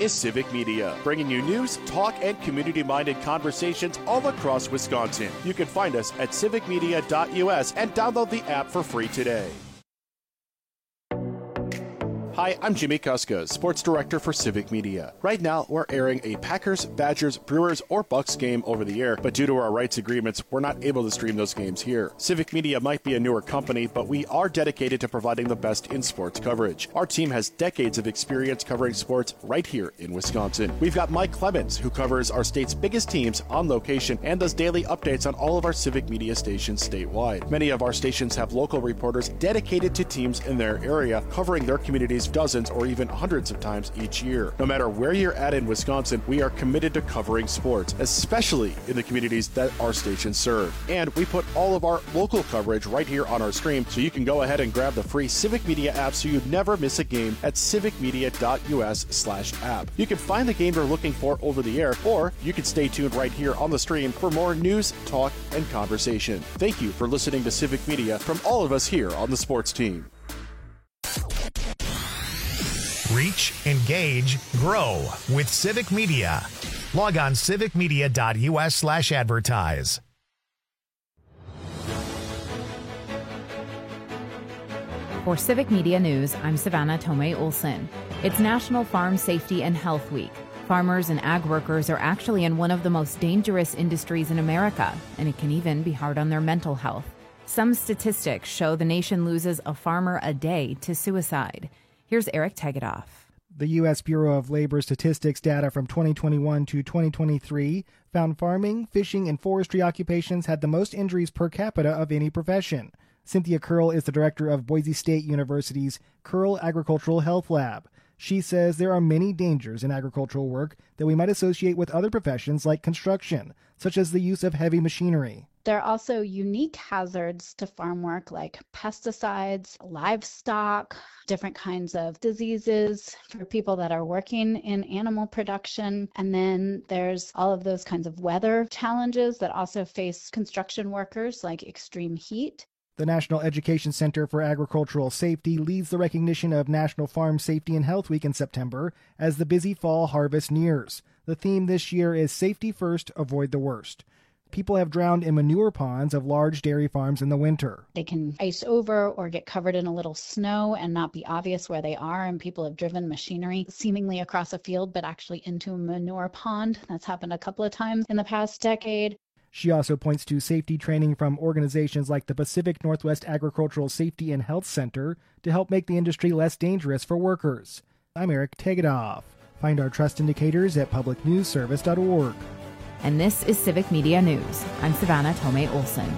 is Civic Media, bringing you news, talk, and community-minded conversations all across Wisconsin. You can find us at civicmedia.us and download the app for free today. Hi, I'm Jimmy Kuska, Sports Director for Civic Media. Right now, we're airing a Packers, Badgers, Brewers, or Bucks game over the air, but due to our rights agreements, we're not able to stream those games here. Civic Media might be a newer company, but we are dedicated to providing the best in sports coverage. Our team has decades of experience covering sports right here in Wisconsin. We've got Mike Clemens, who covers our state's biggest teams on location and does daily updates on all of our Civic Media stations statewide. Many of our stations have local reporters dedicated to teams in their area, covering their communities dozens or even hundreds of times each year. No matter where you're at in Wisconsin, we are committed to covering sports, especially in the communities that our stations serve. And we put all of our local coverage right here on our stream, so you can go ahead and grab the free Civic Media app so you never miss a game at civicmedia.us/app. You can find the game you're looking for over the air, or you can stay tuned right here on the stream for more news, talk, and conversation. Thank you for listening to Civic Media from all of us here on the sports team. Reach, engage, grow with Civic Media. Log on civicmedia.us/advertise. For Civic Media News, I'm Savannah Tomei Olson. It's National Farm Safety and Health Week. Farmers and ag workers are actually in one of the most dangerous industries in America, and it can even be hard on their mental health. Some statistics show the nation loses a farmer a day to suicide. Here's Eric Tegedoff. The U.S. Bureau of Labor Statistics data from 2021 to 2023 found farming, fishing, and forestry occupations had the most injuries per capita of any profession. Cynthia Curl is the director of Boise State University's Curl Agricultural Health Lab. She says there are many dangers in agricultural work that we might associate with other professions like construction, such as the use of heavy machinery. There are also unique hazards to farm work like pesticides, livestock, different kinds of diseases for people that are working in animal production. And then there's all of those kinds of weather challenges that also face construction workers, like extreme heat. The National Education Center for Agricultural Safety leads the recognition of National Farm Safety and Health Week in September as the busy fall harvest nears. The theme this year is Safety First, Avoid the Worst. People have drowned in manure ponds of large dairy farms in the winter. They can ice over or get covered in a little snow and not be obvious where they are, and people have driven machinery seemingly across a field but actually into a manure pond. That's happened a couple of times in the past decade. She also points to safety training from organizations like the Pacific Northwest Agricultural Safety and Health Center to help make the industry less dangerous for workers. I'm Eric Tegedoff. Find our trust indicators at publicnewsservice.org. And this is Civic Media News. I'm Savannah Tomei Olson.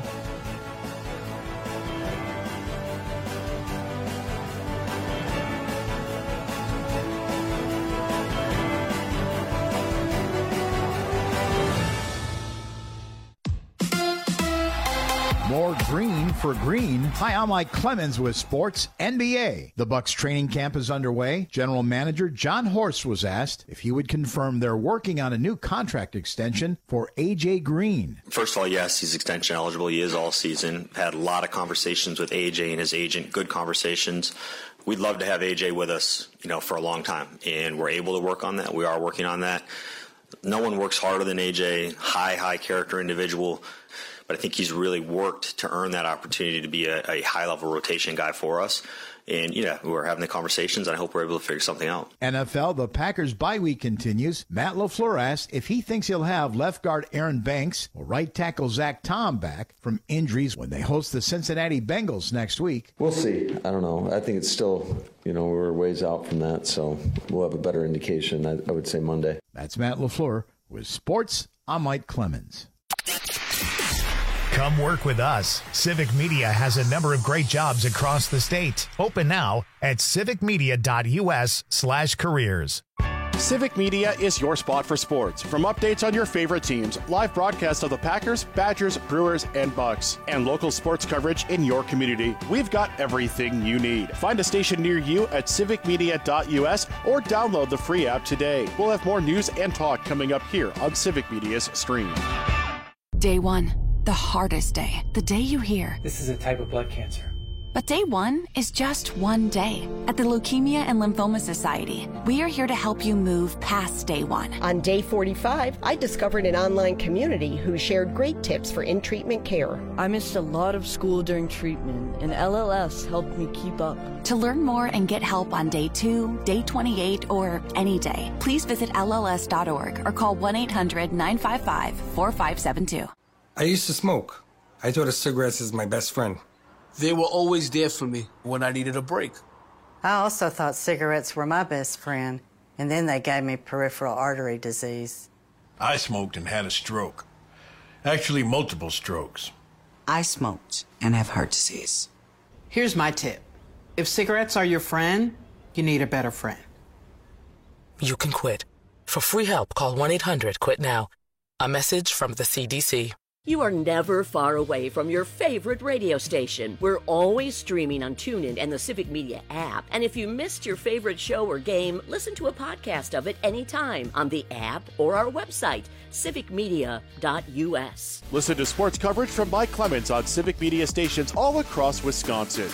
More green for green. Hi, I'm Mike Clemens with Sports NBA. The Bucks training camp is underway. General Manager John Horst was asked if he would confirm they're working on a new contract extension for A.J. Green. First of all, yes, he's extension eligible. He is all season. Had a lot of conversations with A.J. and his agent, good conversations. We'd love to have A.J. with us, for a long time, and we're able to work on that. We are working on that. No one works harder than A.J., high character individual. But I think he's really worked to earn that opportunity to be a high-level rotation guy for us. And, we're having the conversations, and I hope we're able to figure something out. NFL, the Packers' bye week continues. Matt LaFleur asked if he thinks he'll have left guard Aaron Banks or right tackle Zach Tom back from injuries when they host the Cincinnati Bengals next week. We'll see. I don't know. I think it's still, we're ways out from that, so we'll have a better indication, I would say Monday. That's Matt LaFleur with Sports. I'm Mike Clemens. Come work with us. Civic Media has a number of great jobs across the state. Open now at civicmedia.us/careers. Civic Media is your spot for sports. From updates on your favorite teams, live broadcasts of the Packers, Badgers, Brewers, and Bucks, and local sports coverage in your community, we've got everything you need. Find a station near you at civicmedia.us or download the free app today. We'll have more news and talk coming up here on Civic Media's stream. Day one, the hardest day. The day you hear, "This is a type of blood cancer." But day one is just one day. At the Leukemia and Lymphoma Society, we are here to help you move past day one. On day 45, I discovered an online community who shared great tips for in-treatment care. I missed a lot of school during treatment, and LLS helped me keep up. To learn more and get help on day 2, day 28, or any day, please visit LLS.org or call 1-800-955-4572. I used to smoke. I thought of cigarettes as my best friend. They were always there for me when I needed a break. I also thought cigarettes were my best friend, and then they gave me peripheral artery disease. I smoked and had a stroke. Actually, multiple strokes. I smoked and have heart disease. Here's my tip. If cigarettes are your friend, you need a better friend. You can quit. For free help, call 1-800-QUIT-NOW. A message from the CDC. You are never far away from your favorite radio station. We're always streaming on TuneIn and the Civic Media app. And if you missed your favorite show or game, listen to a podcast of it anytime on the app or our website, civicmedia.us. Listen to sports coverage from Mike Clemens on Civic Media stations all across Wisconsin.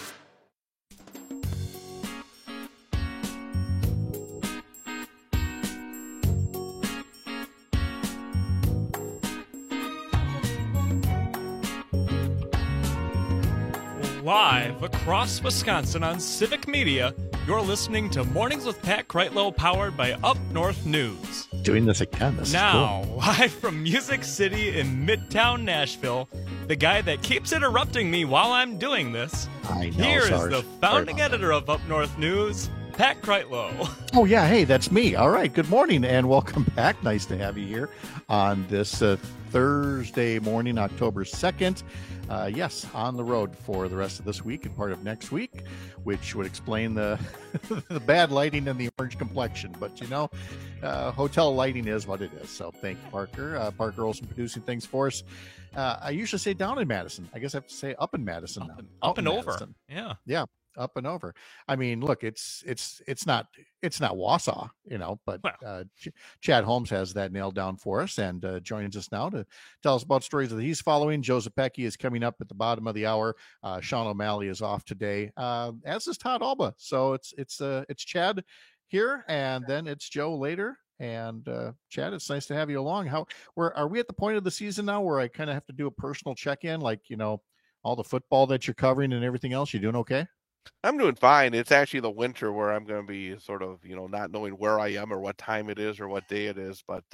Live across Wisconsin on Civic Media, you're listening to Mornings with Pat Kreitlow, powered by Up North News. Doing this again. This now, is cool. Live from Music City in Midtown Nashville, the guy that keeps interrupting me while I'm doing this. I know. Here is the founding editor of Up North News, Pat Kreitlow. Oh, yeah. Hey, that's me. All right. Good morning and welcome back. Nice to have you here on this Thursday morning, October 2nd. Yes, on the road for the rest of this week and part of next week, which would explain the the bad lighting and the orange complexion. But, you know, hotel lighting is what it is. So thank you, Parker. Parker Olson producing things for us. I usually say down in Madison. I guess I have to say up in Madison now. Up and over. Madison. Yeah. Yeah. Up and over. I mean, look, it's not Wausau, you know, but Chad Holmes has that nailed down for us and joins us now to tell us about stories that he's following. Joe Zepecki is coming up at the bottom of the hour. Sean O'Malley is off today, as is Todd Alba. So it's Chad here, and then it's Joe later. And Chad, it's nice to have you along. Are we at the point of the season now where I kind of have to do a personal check-in, like, you know, all the football that you're covering and everything else? You doing okay? I'm doing fine. It's actually the winter where I'm going to be sort of, you know, not knowing where I am or what time it is or what day it is. But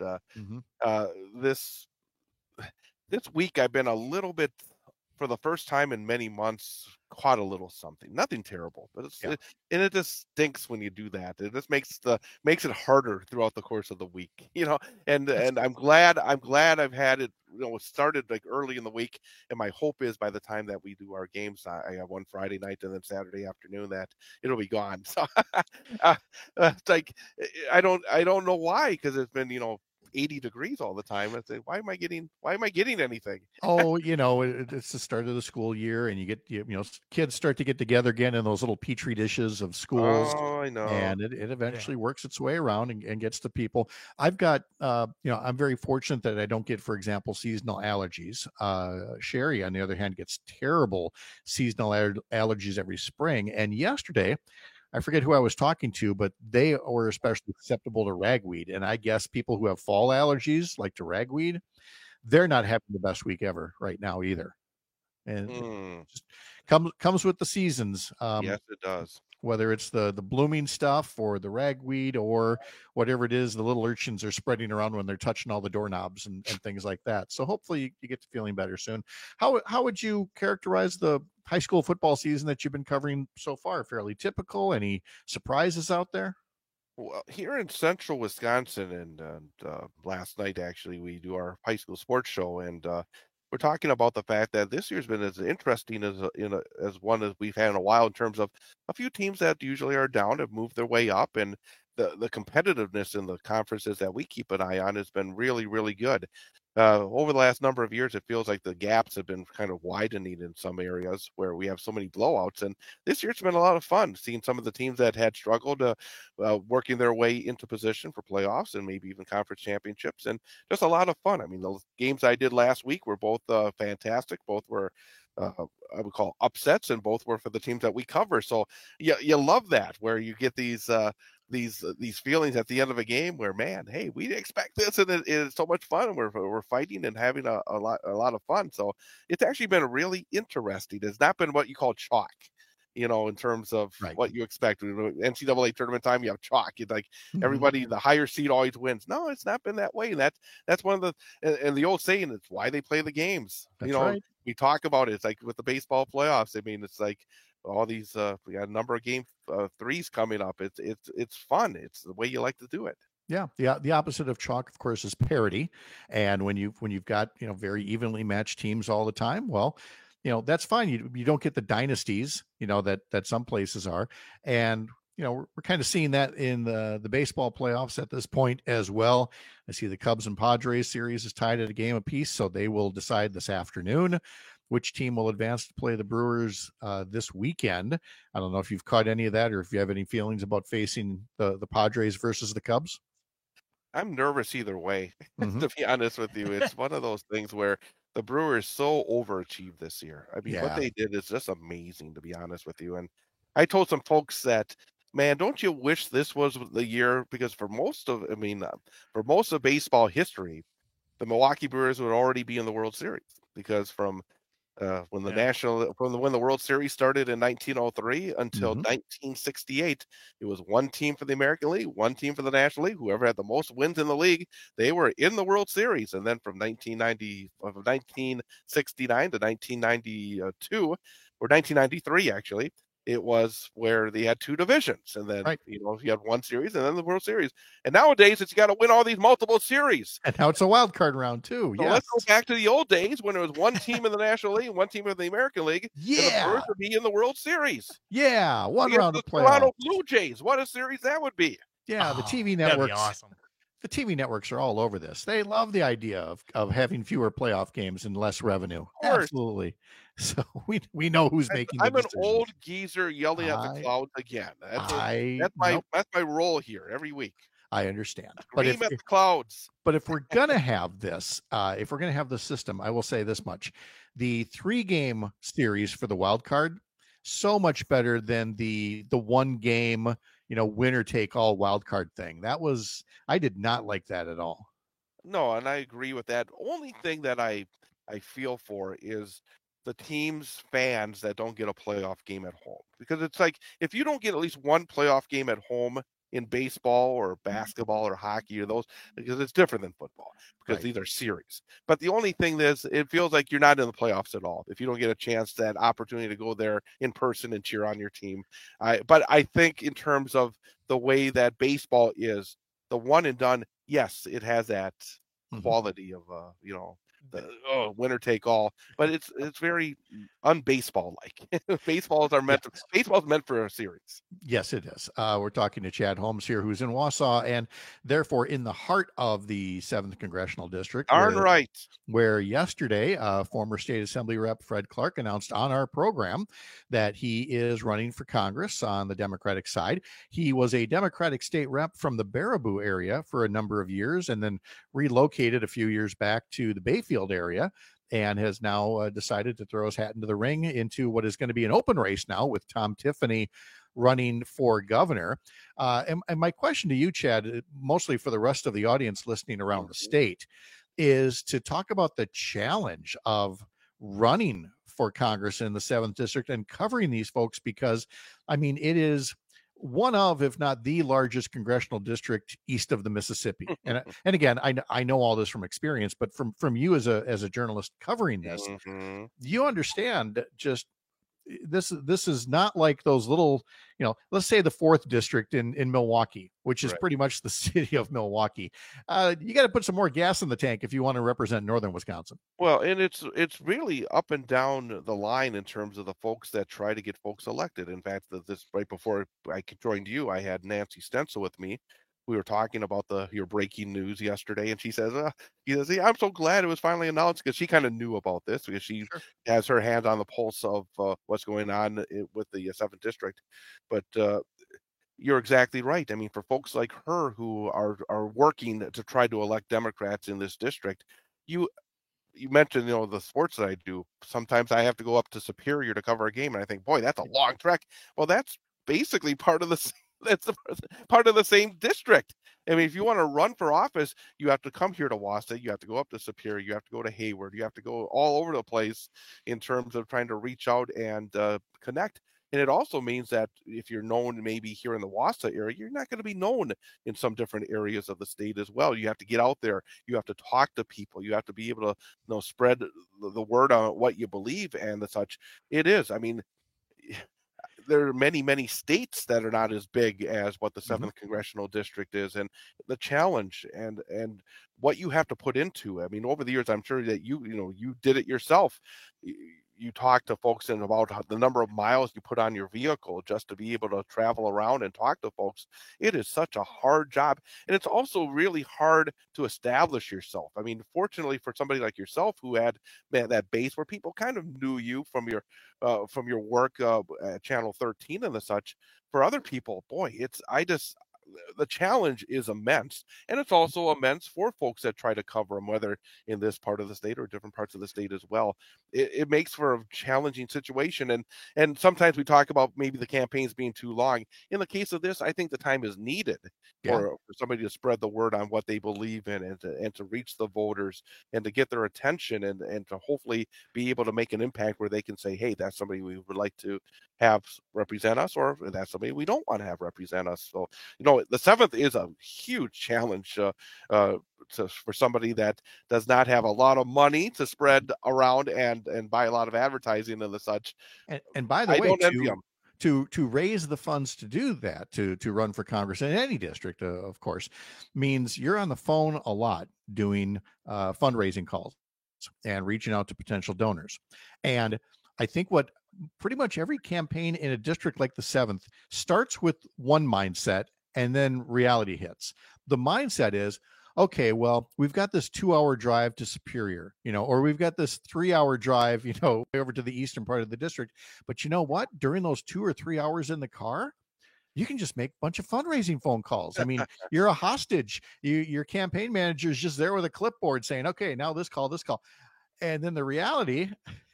this week I've been a little bit, for the first time in many months, caught a little something. Nothing terrible, but it just stinks when you do that. It just makes it harder throughout the course of the week, you know. And I'm glad I've had it. You know, it started like early in the week, and my hope is by the time that we do our games, I have one Friday night and then Saturday afternoon, that it'll be gone. So it's like I don't know why, because it's been, you know, 80 degrees all the time. I say, why am I getting anything? Oh, you know, it's the start of the school year, and you know, kids start to get together again in those little petri dishes of schools. Oh, I know. And it eventually works its way around and gets to people. I've got, you know, I'm very fortunate that I don't get, for example, seasonal allergies. Sherry, on the other hand, gets terrible seasonal allergies every spring. And yesterday, I forget who I was talking to, but they were especially susceptible to ragweed. And I guess people who have fall allergies, like to ragweed, they're not having the best week ever right now either. And it just comes with the seasons. Yes, it does. Whether it's the blooming stuff or the ragweed or whatever it is, the little urchins are spreading around when they're touching all the doorknobs and things like that. So hopefully you get to feeling better soon. How would you characterize the high school football season that you've been covering so far? Fairly typical? Any surprises out there? Well, here in central Wisconsin, and last night actually we do our high school sports show, and we're talking about the fact that this year's been as interesting as one as we've had in a while, in terms of a few teams that usually are down have moved their way up, and the competitiveness in the conferences that we keep an eye on has been really, really good. Over the last number of years, it feels like the gaps have been kind of widening in some areas where we have so many blowouts. And this year it's been a lot of fun seeing some of the teams that had struggled working their way into position for playoffs and maybe even conference championships, and just a lot of fun. I mean, the games I did last week were both fantastic. Both were I would call upsets, and both were for the teams that we cover. So you love that, where you get these feelings at the end of a game where, man, hey, we didn't expect this, and it's so much fun, and we're fighting and having a lot of fun. So it's actually been really interesting. It's not been what you call chalk, in terms of what you expect. NCAA tournament time, you have chalk. It's like everybody, the higher seed always wins. No, it's not been that way. And that's one of and the old saying, it's why they play the games. That's right. We talk about it. It's like with the baseball playoffs. I mean, it's like all these, we got a number of game threes coming up. It's fun. It's the way you like to do it. Yeah. The opposite of chalk, of course, is parity. And when you've got, very evenly matched teams all the time, well, that's fine. You don't get the dynasties, that some places are. And, we're kind of seeing that in the baseball playoffs at this point as well. I see the Cubs and Padres series is tied at a game apiece, so they will decide this afternoon which team will advance to play the Brewers this weekend. I don't know if you've caught any of that, or if you have any feelings about facing the Padres versus the Cubs. I'm nervous either way, to be honest with you. It's one of those things where the Brewers so overachieved this year. I mean, what they did is just amazing, to be honest with you. And I told some folks that, man, don't you wish this was the year? Because for most of baseball history, the Milwaukee Brewers would already be in the World Series, because from when the World Series started in 1903 until 1968, it was one team for the American League, one team for the National League. Whoever had the most wins in the league, they were in the World Series. And then from 1969 to 1992, or 1993 actually, it was where they had two divisions, and then you had one series and then the World Series. And nowadays it's you got to win all these multiple series. And now it's a wild card round too. So let's go back to the old days when it was one team in the National League, one team in the American League. Yeah, and the Brewers would be in the World Series. Yeah, one round of playoffs. Toronto Blue Jays. What a series that would be. Yeah, the TV networks. That'd be awesome. The TV networks are all over this. They love the idea of having fewer playoff games and less revenue. Absolutely. So we know who's making the decisions. I'm an old geezer yelling at the clouds again. That's my role here every week. I understand. But at the clouds. But if we're gonna have this, if we're gonna have this system, I will say this much: the 3-game series for the wild card, so much better than the 1-game, winner take all wild card thing. I did not like that at all. No, and I agree with that. Only thing that I feel for is the team's fans that don't get a playoff game at home, because it's like, if you don't get at least one playoff game at home in baseball or basketball or hockey or those, because it's different than football, because these are series. But the only thing is, it feels like you're not in the playoffs at all if you don't get a chance, that opportunity to go there in person and cheer on your team. But I think in terms of the way that baseball is, the one and done, yes, it has that quality of the winner take all, but it's very unbaseball like. Baseball's meant for a series. Yes, it is. We're talking to Chad Holmes here, who's in Wausau, and therefore in the heart of the 7th Congressional District. Darn right. Where yesterday, former State Assembly Rep Fred Clark announced on our program that he is running for Congress on the Democratic side. He was a Democratic state rep from the Baraboo area for a number of years, and then relocated a few years back to the Bayfield area, and has now decided to throw his hat into the ring into what is going to be an open race now with Tom Tiffany running for governor. And my question to you, Chad, mostly for the rest of the audience listening around the state, is to talk about the challenge of running for Congress in the 7th District and covering these folks, because, I mean, it is one of, if not the largest congressional district east of the Mississippi. And again, I know all this from experience, but from you as a journalist covering this, you understand just this is not like those little, let's say the 4th district in Milwaukee, which is pretty much the city of Milwaukee. You got to put some more gas in the tank if you want to represent northern Wisconsin. Well, and it's really up and down the line in terms of the folks that try to get folks elected. In fact, this right before I joined you, I had Nancy Stencil with me. We were talking about your breaking news yesterday, and she says, I'm so glad it was finally announced, because she kind of knew about this, because she has her hand on the pulse of what's going on with the 7th District. But you're exactly right. I mean, for folks like her who are working to try to elect Democrats in this district, you mentioned, the sports that I do. Sometimes I have to go up to Superior to cover a game, and I think, boy, that's a long trek. Well, that's basically part of part of the same district. I mean, if you want to run for office, you have to come here to Wausau, you have to go up to Superior, you have to go to Hayward, you have to go all over the place in terms of trying to reach out and connect. And it also means that if you're known maybe here in the Wausau area, you're not going to be known in some different areas of the state as well. You have to get out there. You have to talk to people. You have to be able to spread the word on what you believe and the such. It is. I mean, there are many, many states that are not as big as what the 7th Congressional District is, and the challenge and what you have to put into. I mean, over the years, I'm sure that you did it yourself. You talk to folks about the number of miles you put on your vehicle just to be able to travel around and talk to folks. It is such a hard job. And it's also really hard to establish yourself. I mean, fortunately for somebody like yourself who had that base where people kind of knew you from your work at Channel 13 and the such, for other people, boy, the challenge is immense, and it's also immense for folks that try to cover them, whether in this part of the state or different parts of the state as well. It makes for a challenging situation, and sometimes we talk about maybe the campaigns being too long. In the case of this, I think the time is needed for somebody to spread the word on what they believe in and to reach the voters and to get their attention and to hopefully be able to make an impact where they can say, hey, that's somebody we would like to have represent us, or that's somebody we don't want to have represent us. So, the 7th is a huge challenge for somebody that does not have a lot of money to spread around and buy a lot of advertising and the such. And by the way, to raise the funds to do that, to run for Congress in any district, of course, means you're on the phone a lot doing fundraising calls and reaching out to potential donors. And I think what pretty much every campaign in a district like the 7th starts with one mindset, and then reality hits. The mindset is, okay, well, we've got this 2-hour drive to Superior, or we've got this 3-hour drive, over to the eastern part of the district. But you know what? During those 2 or 3 hours in the car, you can just make a bunch of fundraising phone calls. I mean, you're a hostage. Your campaign manager is just there with a clipboard saying, okay, now this call. And then the reality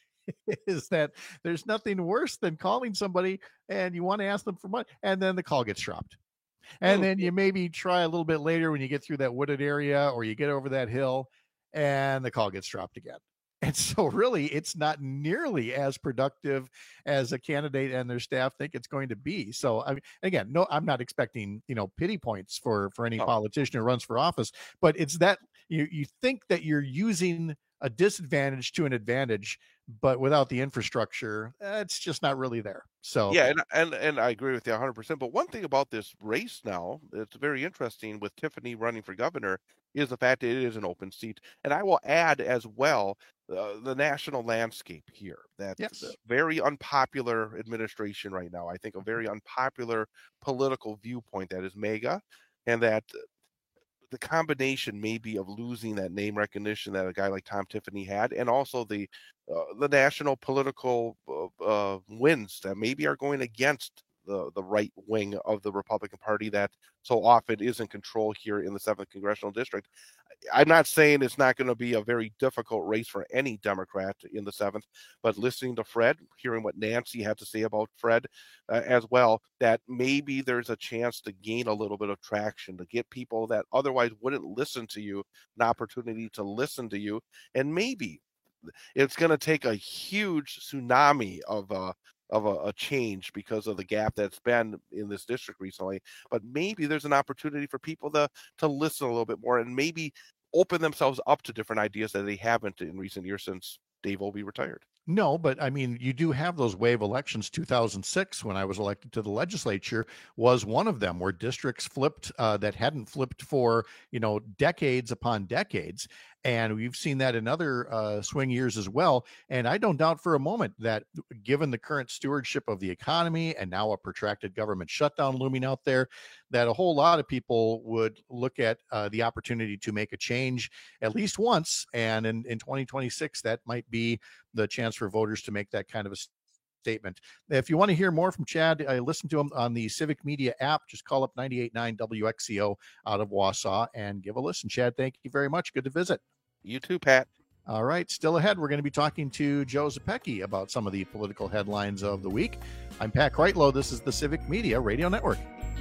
is that there's nothing worse than calling somebody and you want to ask them for money, and then the call gets dropped. And then you maybe try a little bit later when you get through that wooded area or you get over that hill and the call gets dropped again. And so really it's not nearly as productive as a candidate and their staff think it's going to be. So I mean, again, no, I'm not expecting, pity points for any politician who runs for office, but it's that you think that you're using a disadvantage to an advantage, but without the infrastructure, it's just not really there. So yeah, and I agree with you 100%. But one thing about this race now that's very interesting with Tiffany running for governor is the fact that it is an open seat. And I will add as well the national landscape here. That's a very unpopular administration right now. I think a very unpopular political viewpoint that is MAGA, and that the combination maybe of losing that name recognition that a guy like Tom Tiffany had, and also the national political winds that maybe are going against the right wing of the Republican Party that so often is in control here in the 7th Congressional District. I'm not saying it's not going to be a very difficult race for any Democrat in the 7th, but listening to Fred, hearing what Nancy had to say about Fred as well, that maybe there's a chance to gain a little bit of traction, to get people that otherwise wouldn't listen to you an opportunity to listen to you. And maybe it's going to take a huge tsunami of a change because of the gap that's been in this district recently. But maybe there's an opportunity for people to listen a little bit more and maybe open themselves up to different ideas that they haven't in recent years since Dave Obey retired. No, but I mean, you do have those wave elections. 2006, when I was elected to the legislature, was one of them where districts flipped that hadn't flipped for, decades upon decades. And we've seen that in other swing years as well. And I don't doubt for a moment that given the current stewardship of the economy and now a protracted government shutdown looming out there, that a whole lot of people would look at the opportunity to make a change at least once. And in 2026, that might be the chance for voters to make that kind of a statement. If you want to hear more from Chad, listen to him on the Civic Media app. Just call up 98.9 WXCO out of Wausau and give a listen. Chad, thank you very much. Good to visit. You too, Pat. All right, still ahead, we're going to be talking to Joe Zepecki about some of the political headlines of the week. I'm Pat Kreitlow. This is the Civic Media Radio Network.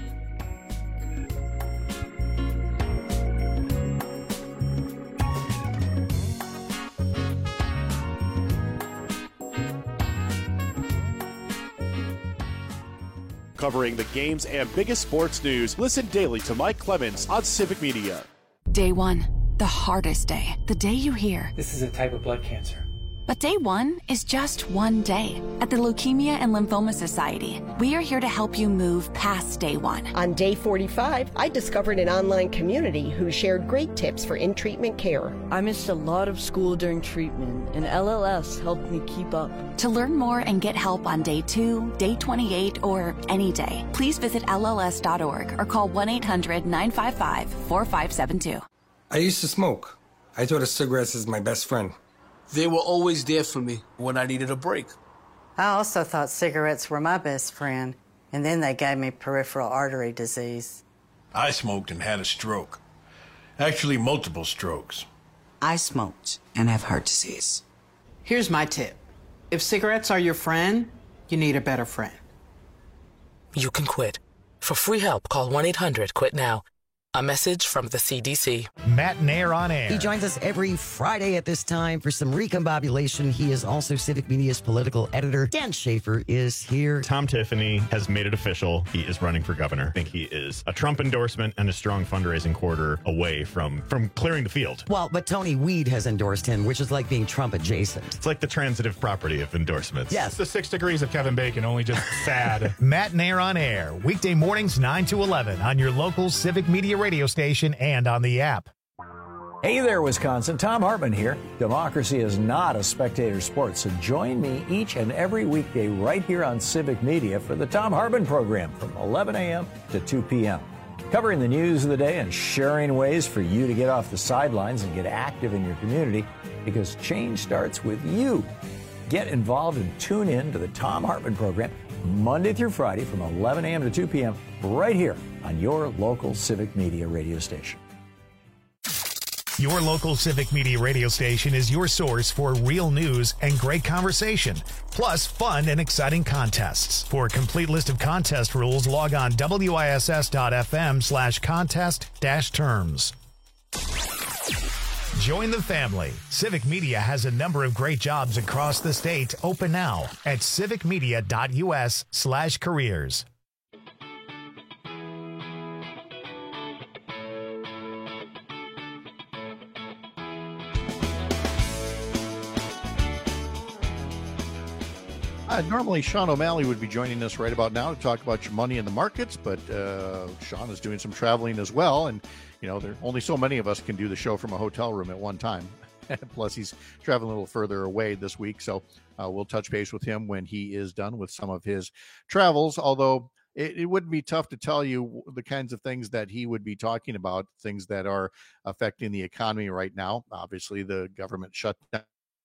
Covering the games and biggest sports news, listen daily to Mike Clemens on Civic Media. Day one, the hardest day. The day you hear, "This is a type of blood cancer." But day one is just one day. At the Leukemia and Lymphoma Society, we are here to help you move past day one. On day 45, I discovered an online community who shared great tips for in-treatment care. I missed a lot of school during treatment, and LLS helped me keep up. To learn more and get help on day 2, day 28, or any day, please visit LLS.org or call 1-800-955-4572. I used to smoke. I thought of cigarettes as my best friend. They were always there for me when I needed a break. I also thought cigarettes were my best friend, and then they gave me peripheral artery disease. I smoked and had a stroke. Actually, multiple strokes. I smoked and have heart disease. Here's my tip. If cigarettes are your friend, you need a better friend. You can quit. For free help, call 1-800-QUIT-NOW. A message from the CDC. Matt Nair on air. He joins us every Friday at this time for some recombobulation. He is also Civic Media's political editor. Dan Schaefer is here. Tom Tiffany has made it official. He is running for governor. I think he is a Trump endorsement and a strong fundraising quarter away from clearing the field. Well, but Tony Weed has endorsed him, which is like being Trump adjacent. It's like the transitive property of endorsements. Yes. It's the 6 degrees of Kevin Bacon, only just sad. Matt Nair on air. Weekday mornings 9 to 11 on your local Civic Media radio station and on the app. Hey there, Wisconsin. Tom Hartman here. Democracy is not a spectator sport, so join me each and every weekday right here on Civic Media for the Tom Hartman program from 11 a.m. to 2 p.m. Covering the news of the day and sharing ways for you to get off the sidelines and get active in your community, because change starts with you. Get involved and tune in to the Tom Hartman program Monday through Friday from 11 a.m. to 2 p.m. right here on your local Civic Media radio station. Your local Civic Media radio station is your source for real news and great conversation, plus fun and exciting contests. For a complete list of contest rules, log on wiss.fm/contest-terms. Join the family. Civic Media has a number of great jobs across the state open now at civicmedia.us/careers. Normally, Sean O'Malley would be joining us right about now to talk about your money in the markets, but Sean is doing some traveling as well. And, you know, there are only so many of us can do the show from a hotel room at one time. Plus, he's traveling a little further away this week. So we'll touch base with him when he is done with some of his travels. Although it would be tough to tell you the kinds of things that he would be talking about, things that are affecting the economy right now. Obviously, the government shutdown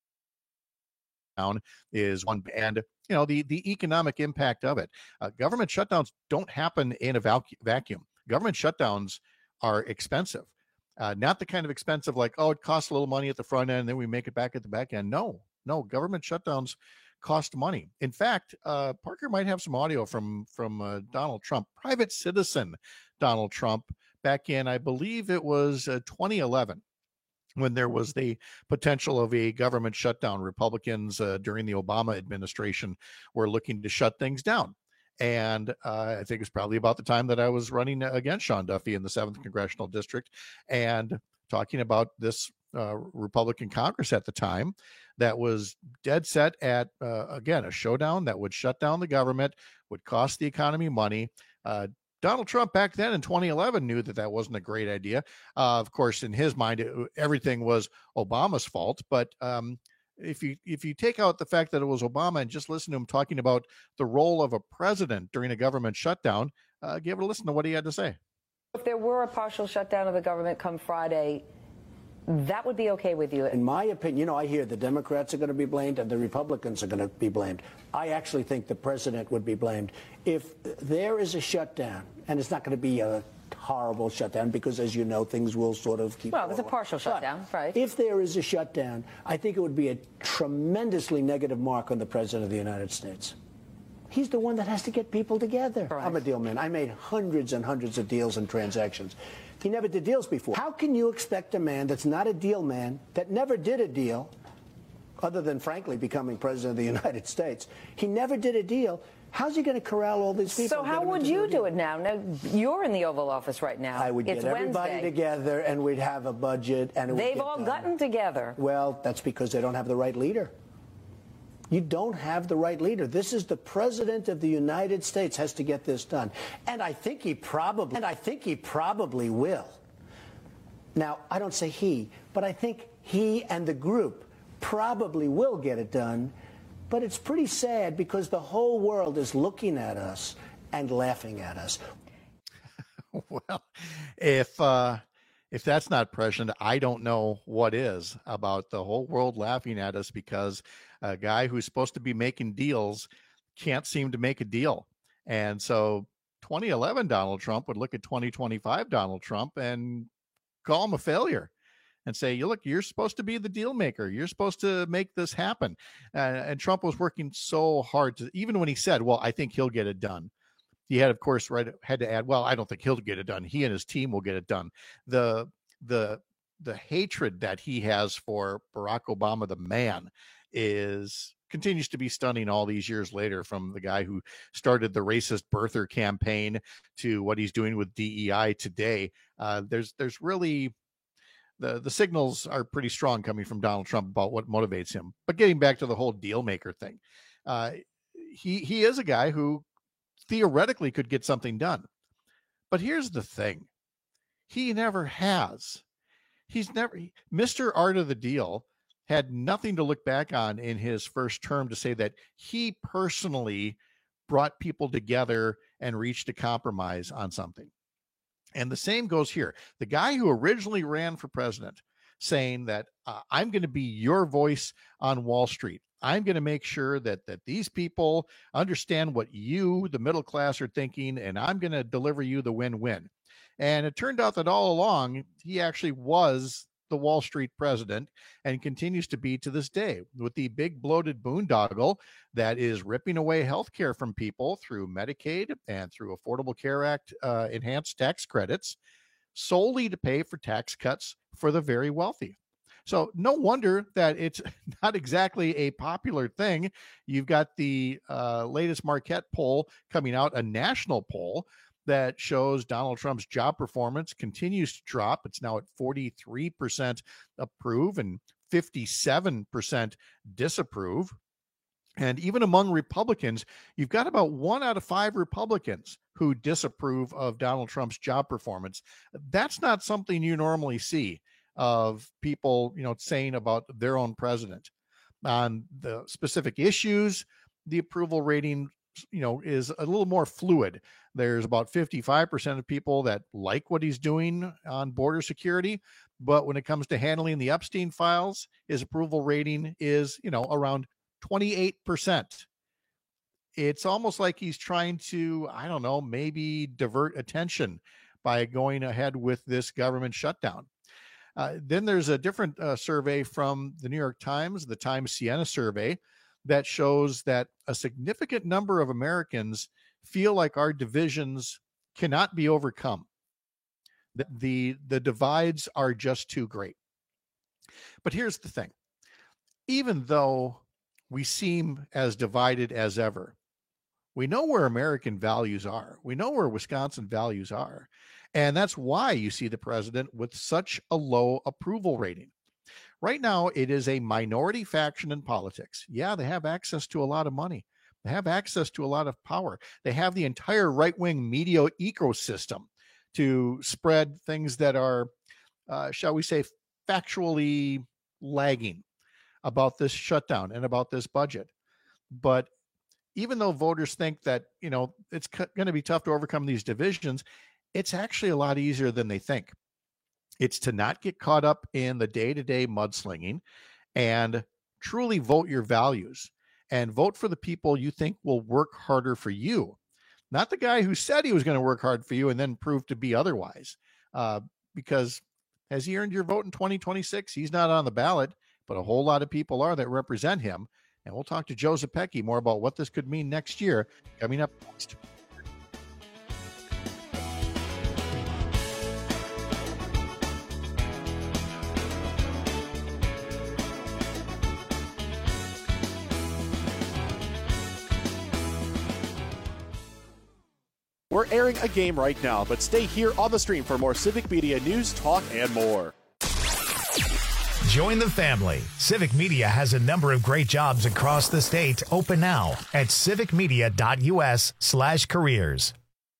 is one, and you know the economic impact of it. Government shutdowns don't happen in a vacuum. Government shutdowns are expensive, not the kind of expensive like, oh, it costs a little money at the front end and then we make it back at the back end. No, government shutdowns cost money. In fact, Parker might have some audio from Donald Trump, private citizen Donald Trump, back in, I believe it was 2011. When there was the potential of a government shutdown. Republicans during the Obama administration were looking to shut things down. And I think it's probably about the time that I was running against Sean Duffy in the 7th Congressional District and talking about this Republican Congress at the time that was dead set at, again, a showdown that would shut down the government, would cost the economy money. Donald Trump back then in 2011 knew that wasn't a great idea. Of course, in his mind, everything was Obama's fault. But if you take out the fact that it was Obama and just listen to him talking about the role of a president during a government shutdown, give it a listen to what he had to say. If there were a partial shutdown of the government come Friday, that would be okay with you? In my opinion, I hear the Democrats are going to be blamed and the Republicans are going to be blamed. I actually think the president would be blamed. If there is a shutdown, and it's not going to be a horrible shutdown because, as you know, things will sort of keep. Well, there's a partial shutdown, right? If there is a shutdown, I think it would be a tremendously negative mark on the President of the United States. He's the one that has to get people together. Right. I'm a deal man. I made hundreds and hundreds of deals and transactions. He never did deals before. How can you expect a man that's not a deal man, that never did a deal, other than, frankly, becoming President of the United States? He never did a deal. How's he going to corral all these people? So how would you do it now? Now, you're in the Oval Office right now. I would get everybody together, and we'd have a budget. And they've all gotten together. Well, that's because they don't have the right leader. You don't have the right leader. This is the President of the United States has to get this done. And I think he probably will. Now, I don't say he, but I think he and the group probably will get it done. But it's pretty sad because the whole world is looking at us and laughing at us. Well, if that's not prescient, I don't know what is, about the whole world laughing at us because a guy who's supposed to be making deals can't seem to make a deal. And so 2011 Donald Trump would look at 2025 Donald Trump and call him a failure and say, look, you're supposed to be the deal maker. You're supposed to make this happen. And Trump was working so hard to, even when he said, well, I think he'll get it done. He had, of course, had to add, well, I don't think he'll get it done. He and his team will get it done. The hatred that he has for Barack Obama, the man, continues to be stunning all these years later, from the guy who started the racist birther campaign to what he's doing with DEI today. There's really, the signals are pretty strong coming from Donald Trump about what motivates him. But getting back to the whole deal maker thing, he is a guy who theoretically could get something done. But here's the thing. He never has. Mr. Art of the Deal had nothing to look back on in his first term to say that he personally brought people together and reached a compromise on something. And the same goes here. The guy who originally ran for president saying that I'm going to be your voice on Wall Street. I'm going to make sure that these people understand what you, the middle class, are thinking, and I'm going to deliver you the win-win. And it turned out that all along, he actually was the Wall Street president and continues to be to this day, with the big bloated boondoggle that is ripping away health care from people through Medicaid and through Affordable Care Act enhanced tax credits, solely to pay for tax cuts for the very wealthy. So no wonder that it's not exactly a popular thing. You've got the latest Marquette poll coming out, a national poll that shows Donald Trump's job performance continues to drop. It's now at 43% approve and 57% disapprove. And even among Republicans, you've got about 1 out of 5 Republicans who disapprove of Donald Trump's job performance. That's not something you normally see of people, saying about their own president. On the specific issues, the approval rating, is a little more fluid. There's about 55% of people that like what he's doing on border security, but when it comes to handling the Epstein files, his approval rating is, around 28%. It's almost like he's trying to, maybe divert attention by going ahead with this government shutdown. Then there's a different survey from the New York Times, the Times Siena survey, that shows that a significant number of Americans feel like our divisions cannot be overcome. The divides are just too great. But here's the thing. Even though we seem as divided as ever, we know where American values are. We know where Wisconsin values are. And that's why you see the president with such a low approval rating. Right now, it is a minority faction in politics. Yeah, they have access to a lot of money. They have access to a lot of power. They have the entire right-wing media ecosystem to spread things that are, shall we say, factually lagging about this shutdown and about this budget. But even though voters think that, it's going to be tough to overcome these divisions, it's actually a lot easier than they think. It's to not get caught up in the day-to-day mudslinging and truly vote your values and vote for the people you think will work harder for you. not the guy who said he was going to work hard for you and then proved to be otherwise. Because has he earned your vote in 2026? He's not on the ballot, but a whole lot of people are that represent him. And we'll talk to Joe Zepecki more about what this could mean next year coming up next. We're airing a game right now, but stay here on the stream for more Civic Media news, talk, and more. Join the family. Civic Media has a number of great jobs across the state open now at civicmedia.us/careers.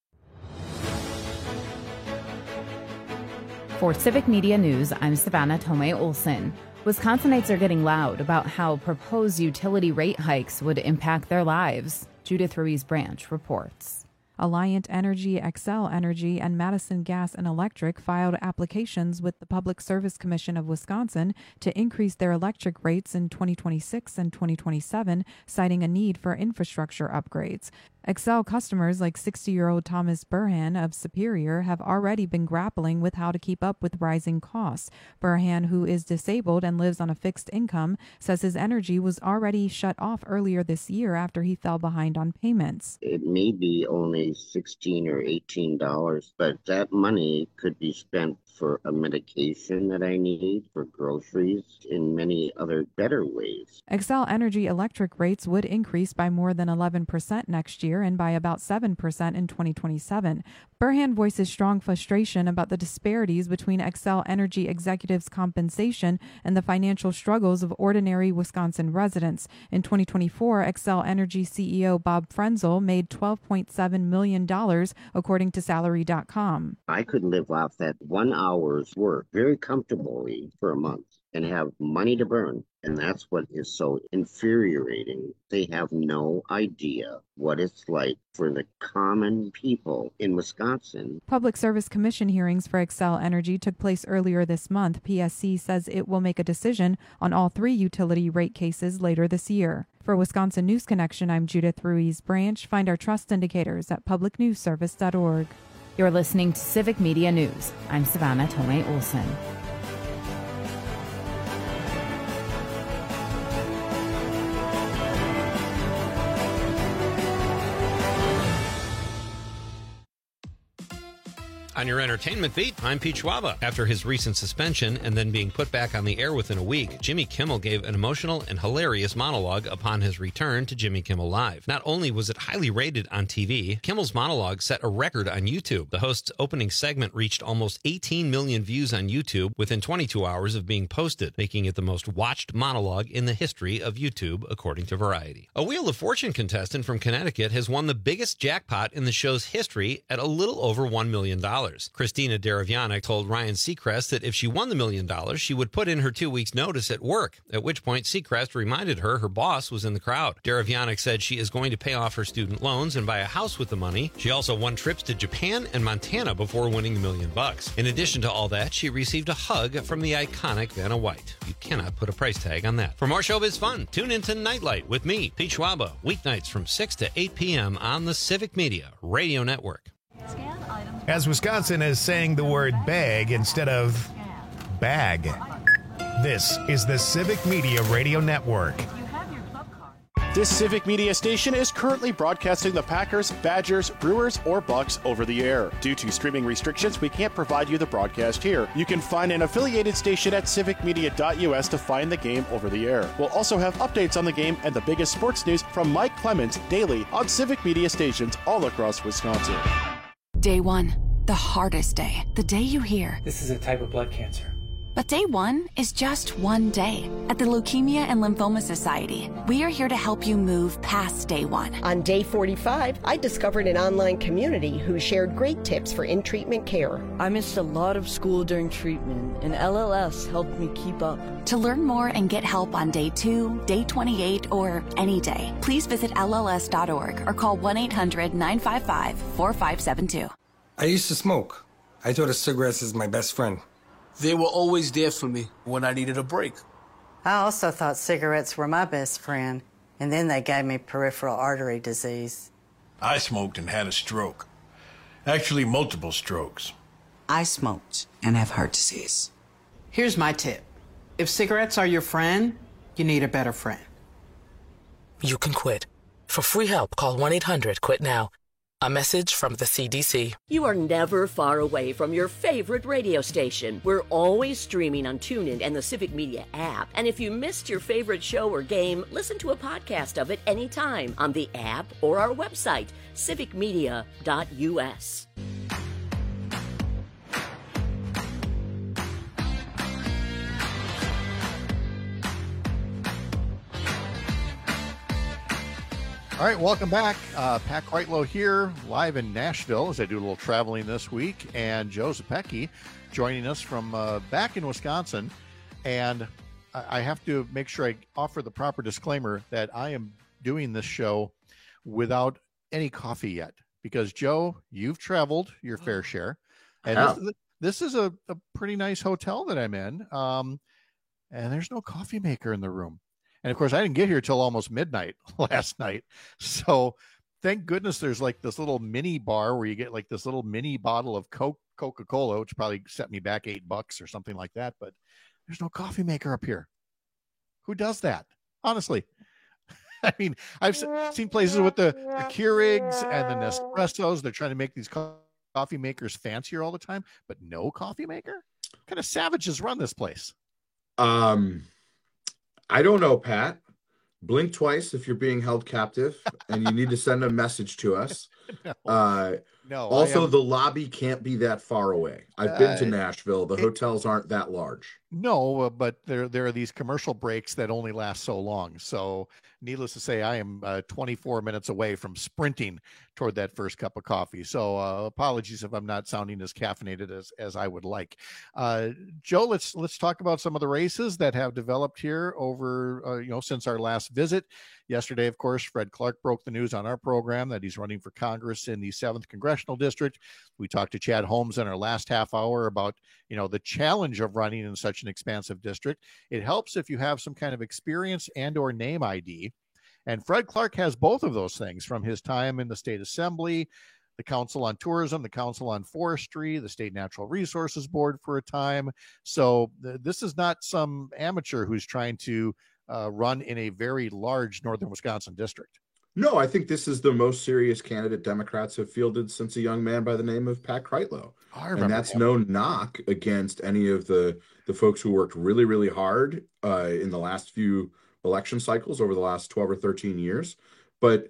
For Civic Media News, I'm Savannah Tomei Olson. Wisconsinites are getting loud about how proposed utility rate hikes would impact their lives. Judith Ruiz Branch reports. Alliant Energy, Xcel Energy, and Madison Gas and Electric filed applications with the Public Service Commission of Wisconsin to increase their electric rates in 2026 and 2027, citing a need for infrastructure upgrades. Xcel customers like 60-year-old Thomas Burhan of Superior have already been grappling with how to keep up with rising costs. Burhan, who is disabled and lives on a fixed income, says his energy was already shut off earlier this year after he fell behind on payments. It may be only $16 or $18, but that money could be spent for a medication that I need, for groceries, in many other better ways. Xcel Energy electric rates would increase by more than 11% next year and by about 7% in 2027. Burhan voices strong frustration about the disparities between Xcel Energy executives' compensation and the financial struggles of ordinary Wisconsin residents. In 2024, Xcel Energy CEO Bob Frenzel made $12.7 million, according to Salary.com. I could live off that 1 hour's work very comfortably for a month and have money to burn. And that's what is so infuriating. They have no idea what it's like for the common people in Wisconsin. Public Service Commission hearings for Xcel Energy took place earlier this month. PSC says it will make a decision on all 3 utility rate cases later this year. For Wisconsin News Connection, I'm Judith Ruiz Branch. Find our trust indicators at publicnewsservice.org. You're listening to Civic Media News. I'm Savannah Tomei Olson. On your entertainment beat, I'm Pete Schwaba. After his recent suspension and then being put back on the air within a week, Jimmy Kimmel gave an emotional and hilarious monologue upon his return to Jimmy Kimmel Live. Not only was it highly rated on TV, Kimmel's monologue set a record on YouTube. The host's opening segment reached almost 18 million views on YouTube within 22 hours of being posted, making it the most watched monologue in the history of YouTube, according to Variety. A Wheel of Fortune contestant from Connecticut has won the biggest jackpot in the show's history at a little over $1 million. Christina Deravianic told Ryan Seacrest that if she won the $1 million, she would put in her 2 weeks' notice at work, at which point Seacrest reminded her boss was in the crowd. Deravianic said she is going to pay off her student loans and buy a house with the money. She also won trips to Japan and Montana before winning the $1 million. In addition to all that, she received a hug from the iconic Vanna White. You cannot put a price tag on that. For more showbiz fun, tune into Nightlight with me, Pete Schwaba, weeknights from 6 to 8 p.m. on the Civic Media Radio Network. As Wisconsin is saying the word bag instead of bag. This is the Civic Media Radio Network. This Civic Media station is currently broadcasting the Packers, Badgers, Brewers, or Bucks over the air. Due to streaming restrictions, we can't provide you the broadcast here. You can find an affiliated station at civicmedia.us to find the game over the air. We'll also have updates on the game and the biggest sports news from Mike Clemens daily on Civic Media stations all across Wisconsin. Day 1, the hardest day. The day you hear, "This is a type of blood cancer." But day 1 is just one day. At the Leukemia and Lymphoma Society, we are here to help you move past day 1. On day 45, I discovered an online community who shared great tips for in-treatment care. I missed a lot of school during treatment, and LLS helped me keep up. To learn more and get help on day 2, day 28, or any day, please visit LLS.org or call 1-800-955-4572. I used to smoke. I thought of cigarettes as my best friend. They were always there for me when I needed a break. I also thought cigarettes were my best friend, and then they gave me peripheral artery disease. I smoked and had a stroke. Actually, multiple strokes. I smoked and have heart disease. Here's my tip. If cigarettes are your friend, you need a better friend. You can quit. For free help, call 1-800-QUIT-NOW. A message from the CDC. You are never far away from your favorite radio station. We're always streaming on TuneIn and the Civic Media app. And if you missed your favorite show or game, listen to a podcast of it anytime on the app or our website, civicmedia.us. All right, welcome back. Pat Kreitlow here, live in Nashville as I do a little traveling this week, and Joe Zepecki joining us from back in Wisconsin. And I have to make sure I offer the proper disclaimer that I am doing this show without any coffee yet, because Joe, you've traveled your fair share, and this is a pretty nice hotel that I'm in, and there's no coffee maker in the room. And of course, I didn't get here till almost midnight last night. So thank goodness there's like this little mini bar where you get like this little mini bottle of Coca-Cola, which probably set me back $8 or something like that. But there's no coffee maker up here. Who does that? Honestly. I mean, I've seen places with the Keurigs and the Nespressos. They're trying to make these coffee makers fancier all the time, but no coffee maker? What kind of savages run this place? I don't know, Pat. Blink twice if you're being held captive and you need to send a message to us. No. Also, the lobby can't be that far away. I've been to Nashville. The hotels aren't that large. No, but there are these commercial breaks that only last so long. So needless to say, I am 24 minutes away from sprinting toward that first cup of coffee. So apologies if I'm not sounding as caffeinated as I would like. Joe, let's talk about some of the races that have developed here over, since our last visit. Yesterday, of course, Fred Clark broke the news on our program that he's running for Congress in the 7th Congressional District. We talked to Chad Holmes in our last half hour about, the challenge of running in such an expansive district. It helps if you have some kind of experience and or name ID. And Fred Clark has both of those things from his time in the state assembly, the Council on Tourism, the Council on Forestry, the State Natural Resources Board for a time. So this is not some amateur who's trying to run in a very large northern Wisconsin district. No, I think this is the most serious candidate Democrats have fielded since a young man by the name of Pat Kreitlow. And that's no knock against any of the folks who worked really, really hard in the last few election cycles over the last 12 or 13 years. But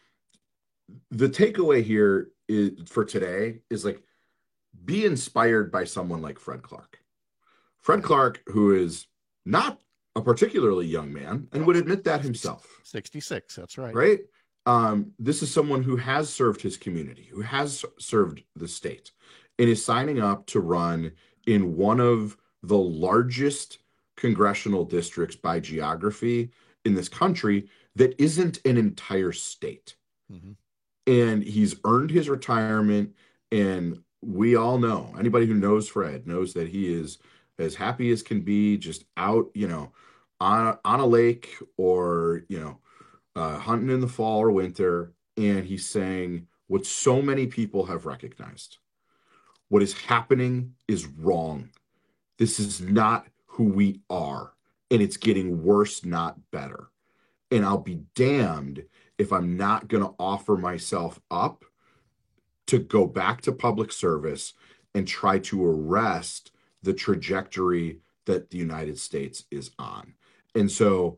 the takeaway here for today is be inspired by someone like Fred Clark. Fred Clark, who is not a particularly young man and would admit that himself. 66, that's right. Right? This is someone who has served his community, who has served the state, and is signing up to run in one of the largest congressional districts by geography in this country that isn't an entire state. Mm-hmm. And he's earned his retirement, and we all know, anybody who knows Fred knows that he is as happy as can be, just out, on a lake or, hunting in the fall or winter. And he's saying what so many people have recognized. What is happening is wrong. This is not who we are. And it's getting worse, not better. And I'll be damned if I'm not going to offer myself up to go back to public service and try to arrest the trajectory that the United States is on. And so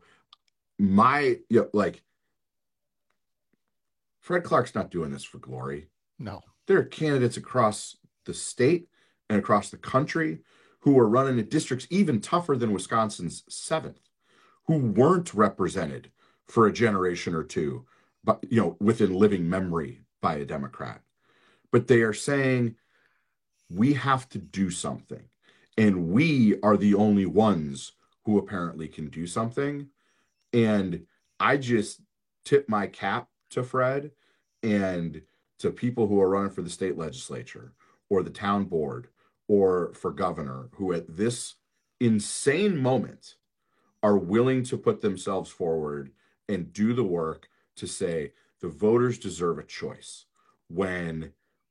Fred Clark's not doing this for glory. No. There are candidates across the state and across the country who are running in districts even tougher than Wisconsin's 7th, who weren't represented for a generation or two, but within living memory by a Democrat. But they are saying, we have to do something. And we are the only ones who apparently can do something. And I just tip my cap to Fred and to people who are running for the state legislature or the town board or for governor, who at this insane moment are willing to put themselves forward and do the work to say, The voters deserve a choice. When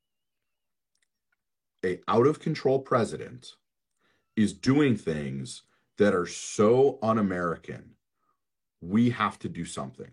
a out of control president is doing things that are so un-American, we have to do something.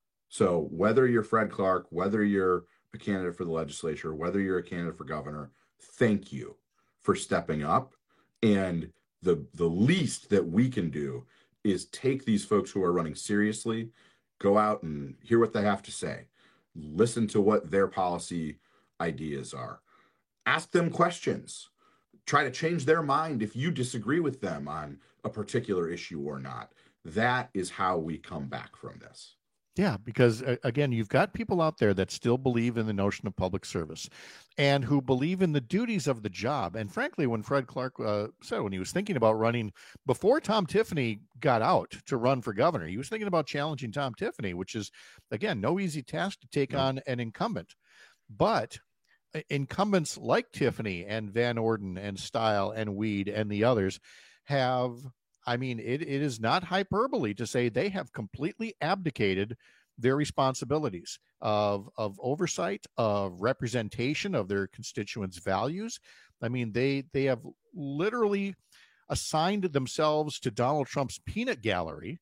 So whether you're Fred Clark, whether you're a candidate for the legislature, whether you're a candidate for governor, thank you for stepping up. And the least that we can do is take these folks who are running seriously, go out and hear what they have to say, listen to what their policy ideas are, ask them questions, try to change their mind if you disagree with them on a particular issue or not. That is how we come back from this. Yeah, because again, you've got people out there that still believe in the notion of public service and who believe in the duties of the job. And frankly, when Fred Clark said, when he was thinking about running, before Tom Tiffany got out to run for governor, he was thinking about challenging Tom Tiffany, which is, again, no easy task to take on an incumbent. But incumbents like Tiffany and Van Orden and Style and Weed and the others have, I mean, it is not hyperbole to say they have completely abdicated their responsibilities of oversight, of representation of their constituents' values. I mean, they have literally assigned themselves to Donald Trump's peanut gallery.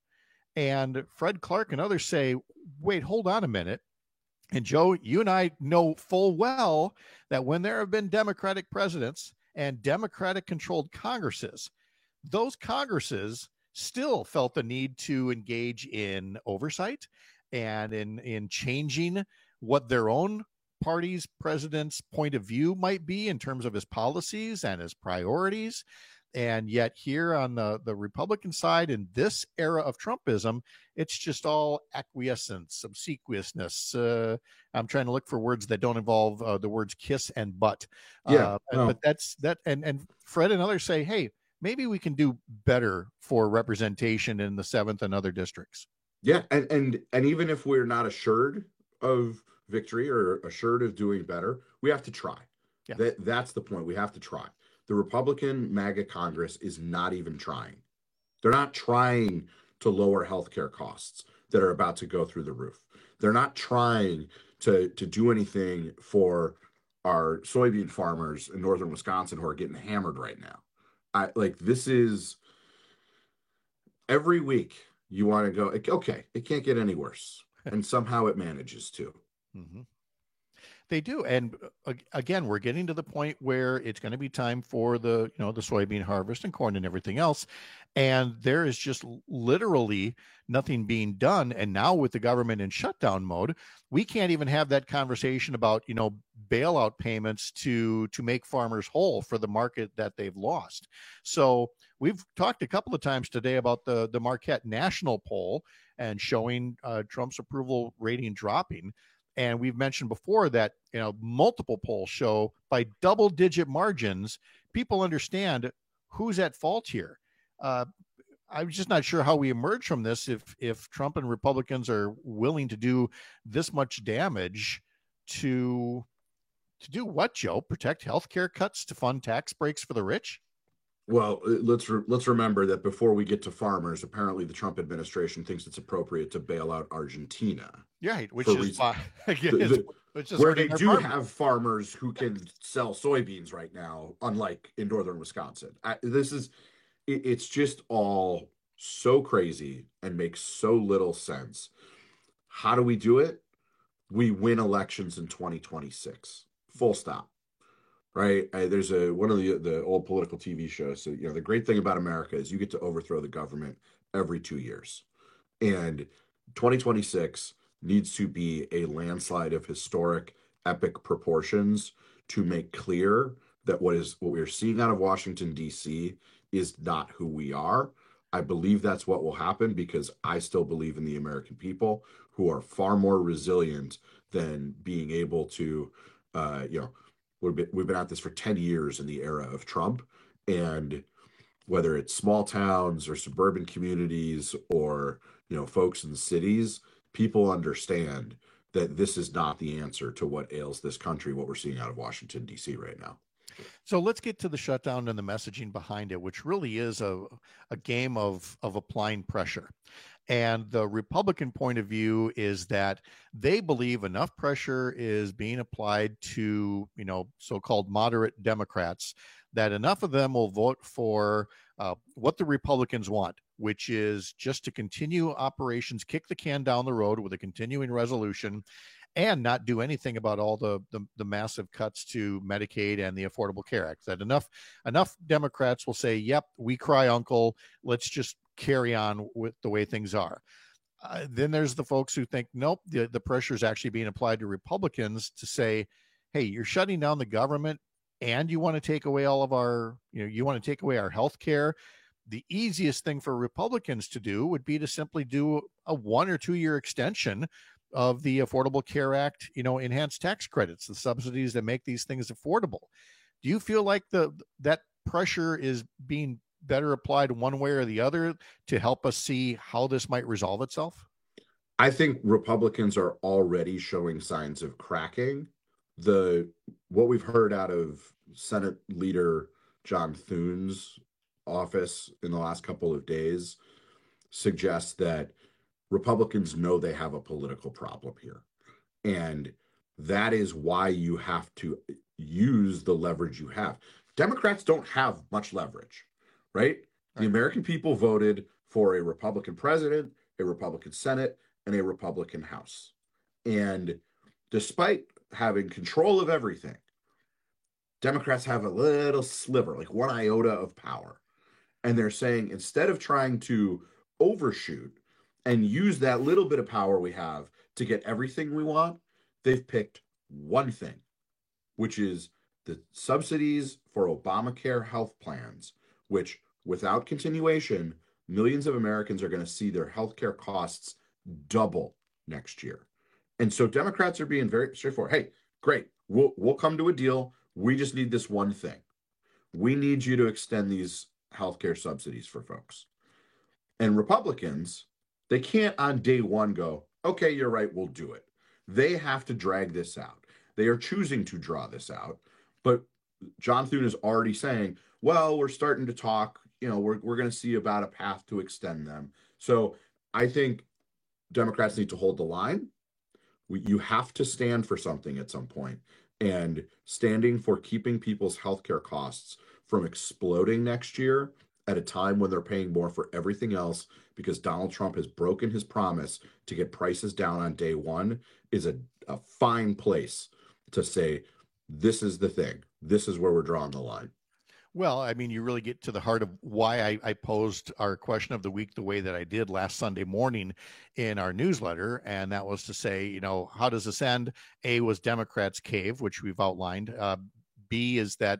And Fred Clark and others say, wait, hold on a minute. And Joe, you and I know full well that when there have been Democratic presidents and Democratic-controlled Congresses, those Congresses still felt the need to engage in oversight and in changing what their own party's president's point of view might be in terms of his policies and his priorities. And yet here on the Republican side, in this era of Trumpism, it's just all acquiescence, obsequiousness. I'm trying to look for words that don't involve the words kiss and butt. Yeah, no. But that's that. And Fred and others say, hey, maybe we can do better for representation in the 7th and other districts. Yeah, and even if we're not assured of victory or assured of doing better, we have to try. Yeah. That's the point. We have to try. The Republican MAGA Congress is not even trying. They're not trying to lower healthcare costs that are about to go through the roof. They're not trying to do anything for our soybean farmers in northern Wisconsin who are getting hammered right now. This is every week you want to go, okay, it can't get any worse. And somehow it manages to. Mm-hmm. They do. And again, we're getting to the point where it's going to be time for the soybean harvest and corn and everything else. And there is just literally nothing being done. And now with the government in shutdown mode, we can't even have that conversation about, bailout payments to make farmers whole for the market that they've lost. So we've talked a couple of times today about the Marquette National poll and showing Trump's approval rating dropping. And we've mentioned before that, multiple polls show by double-digit margins, people understand who's at fault here. I'm just not sure how we emerge from this if Trump and Republicans are willing to do this much damage to do what, Joe? Protect healthcare cuts to fund tax breaks for the rich? Well, let's remember that before we get to farmers, apparently the Trump administration thinks it's appropriate to bail out Argentina. Right, which is why where they do have farmers who can sell soybeans right now, unlike in northern Wisconsin. It's just all so crazy and makes so little sense. How do we do it? We win elections in 2026. Full stop. Right. There's one of the old political TV shows. So, the great thing about America is you get to overthrow the government every 2 years. And 2026 needs to be a landslide of historic, epic proportions to make clear that what we're seeing out of Washington, D.C. is not who we are. I believe that's what will happen because I still believe in the American people who are far more resilient than being able to, We've been at this for 10 years in the era of Trump, and whether it's small towns or suburban communities or, folks in cities, people understand that this is not the answer to what ails this country, what we're seeing out of Washington, D.C. right now. So let's get to the shutdown and the messaging behind it, which really is a game of applying pressure. And the Republican point of view is that they believe enough pressure is being applied to, so-called moderate Democrats, that enough of them will vote for what the Republicans want, which is just to continue operations, kick the can down the road with a continuing resolution, and not do anything about all the massive cuts to Medicaid and the Affordable Care Act. That enough Democrats will say, yep, we cry uncle, let's just carry on with the way things are. Then there's the folks who think, nope, the pressure is actually being applied to Republicans to say, hey, you're shutting down the government and you want to take away all of our, you want to take away our health care. The easiest thing for Republicans to do would be to simply do a 1 or 2 year extension of the Affordable Care Act, enhanced tax credits, the subsidies that make these things affordable. Do you feel like that pressure is being better applied one way or the other to help us see how this might resolve itself? I think Republicans are already showing signs of cracking. What we've heard out of Senate Leader John Thune's office in the last couple of days suggests that Republicans know they have a political problem here. And that is why you have to use the leverage you have. Democrats don't have much leverage, right? The American people voted for a Republican president, a Republican Senate, and a Republican House. And despite having control of everything, Democrats have a little sliver, like one iota of power. And they're saying, instead of trying to overshoot and use that little bit of power we have to get everything we want, they've picked one thing, which is the subsidies for Obamacare health plans, which without continuation, millions of Americans are going to see their healthcare costs double next year. And so Democrats are being very straightforward. Hey, great, we'll come to a deal. We just need this one thing. We need you to extend these healthcare subsidies for folks. And Republicans, they can't on day one go, okay, you're right, we'll do it. They have to drag this out. They are choosing to draw this out. But John Thune is already saying, well, we're starting to talk, we're going to see about a path to extend them. So I think Democrats need to hold the line. You have to stand for something at some point. And standing for keeping people's healthcare costs from exploding next year at a time when they're paying more for everything else because Donald Trump has broken his promise to get prices down on day one is a fine place to say, this is the thing. This is where we're drawing the line. Well, I mean, you really get to the heart of why I posed our question of the week the way that I did last Sunday morning in our newsletter. And that was to say, how does this end? A was Democrats cave, which we've outlined. B is that,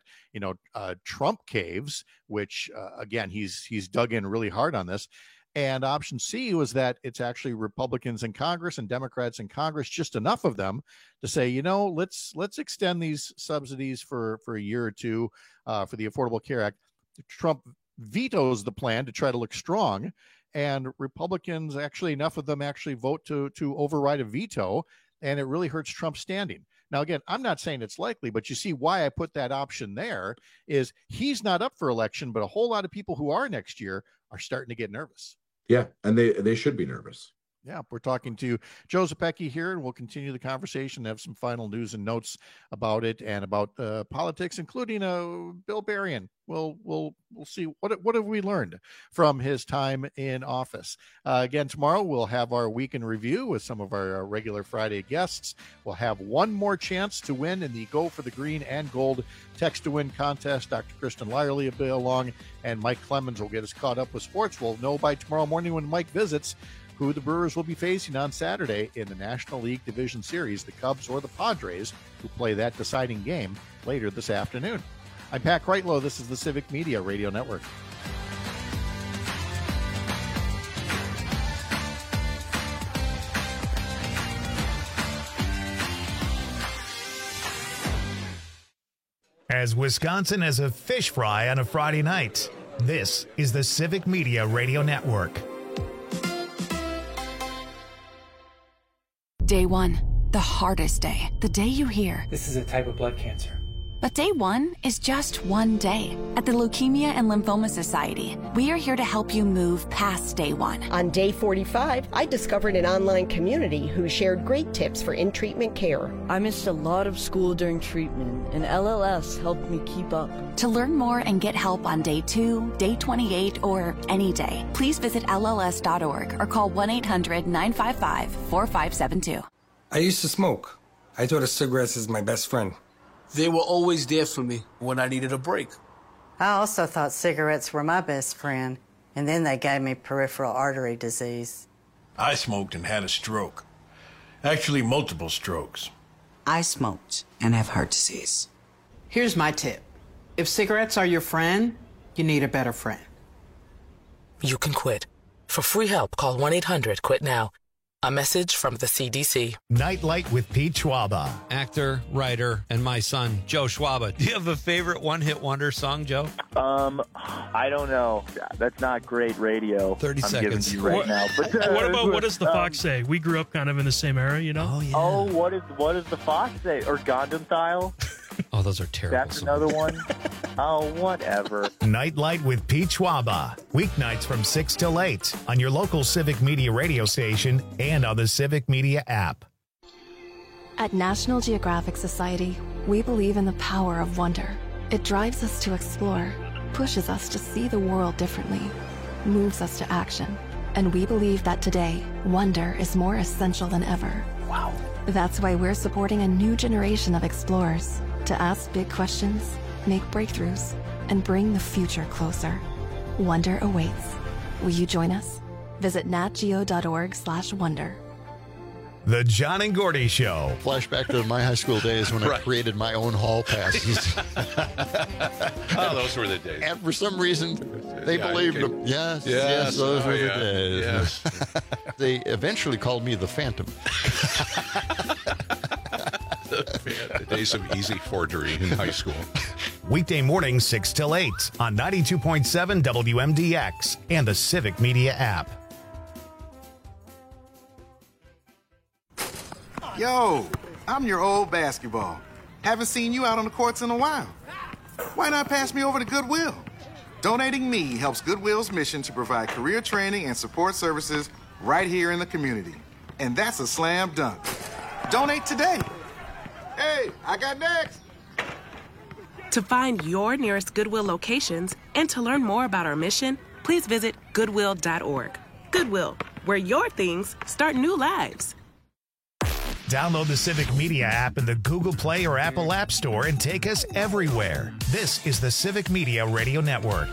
Trump caves, which, again, he's dug in really hard on this. And option C was that it's actually Republicans in Congress and Democrats in Congress, just enough of them to say, let's extend these subsidies for a year or two for the Affordable Care Act. Trump vetoes the plan to try to look strong, and Republicans, actually enough of them actually vote to override a veto, and it really hurts Trump's standing. Now, again, I'm not saying it's likely, but you see why I put that option there is he's not up for election, but a whole lot of people who are next year are starting to get nervous. Yeah, and they should be nervous. Yeah, we're talking to Joe Zepecki here, and we'll continue the conversation, have some final news and notes about it and about politics, including Bill Berrien. We'll see what have we learned from his time in office. Again, tomorrow we'll have our week in review with some of our regular Friday guests. We'll have one more chance to win in the Go for the Green and Gold Text to Win contest. Dr. Kristen Lyerly will be along, and Mike Clemens will get us caught up with sports. We'll know by tomorrow morning when Mike visits who the Brewers will be facing on Saturday in the National League Division Series, the Cubs or the Padres, who play that deciding game later this afternoon. I'm Pat Kreitlow. This is the Civic Media Radio Network. As Wisconsin as a fish fry on a Friday night, this is the Civic Media Radio Network. Day one, the hardest day. The day you hear, this is a type of blood cancer. But day one is just one day. At the Leukemia and Lymphoma Society, we are here to help you move past day one. On day 45, I discovered an online community who shared great tips for in-treatment care. I missed a lot of school during treatment, and LLS helped me keep up. To learn more and get help on day 2, day 28, or any day, please visit LLS.org or call 1-800-955-4572. I used to smoke. I thought of cigarettes as my best friend. They were always there for me when I needed a break. I also thought cigarettes were my best friend, and then they gave me peripheral artery disease. I smoked and had a stroke. Actually, multiple strokes. I smoked and have heart disease. Here's my tip. If cigarettes are your friend, you need a better friend. You can quit. For free help, call 1-800-QUIT-NOW. A message from the CDC. Nightlight with Pete Schwaba. Actor, writer, and my son, Joe Schwaba. Do you have a favorite one-hit wonder song, Joe? I don't know. That's not great radio. 30 seconds. Giving you right now. But, what does the Fox say? We grew up kind of in the same era, you know? Oh, yeah. Oh, what does the Fox say? Or Gundam Style? Oh, those are terrible. That's songs. Another one? Oh, whatever. Nightlight with Pete Schwaba. Weeknights from 6 till 8 on your local Civic Media radio station and on the Civic Media app. At National Geographic Society, we believe in the power of wonder. It drives us to explore, pushes us to see the world differently, moves us to action. And we believe that today, wonder is more essential than ever. Wow. That's why we're supporting a new generation of explorers to ask big questions, make breakthroughs, and bring the future closer. Wonder awaits. Will you join us? Visit natgeo.org/wonder. The John and Gordy Show. Flashback to my high school days when I created my own hall passes. Oh, those were the days. And for some reason, they believed them. Yes, those were the days. Yes. They eventually called me the Phantom. The days of easy forgery in high school. Weekday mornings 6 till 8 on 92.7 WMDX and the Civic Media app. Yo, I'm your old basketball. Haven't seen you out on the courts in a while. Why not pass me over to Goodwill? Donating me helps Goodwill's mission to provide career training and support services right here in the community. And that's a slam dunk. Donate today. Hey, I got next. To find your nearest Goodwill locations and to learn more about our mission, please visit Goodwill.org. Goodwill, where your things start new lives. Download the Civic Media app in the Google Play or Apple App Store and take us everywhere. This is the Civic Media Radio Network.